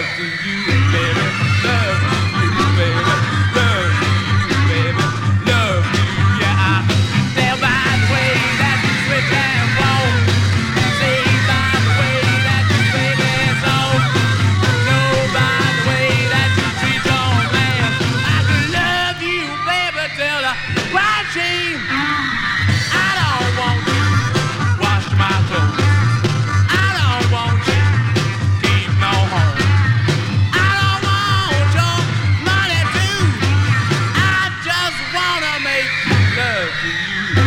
love to you, baby. Love to you, baby. Love to you, baby. Love to you, yeah. I tell by the way that you switch and walk. Say by the way that you play that song. Know by the way that you treat your man. I could love you, baby, till the crashing. I don't want you wash my clothes. I don't want you keep no home. I don't want your money too. I just wanna make love to you.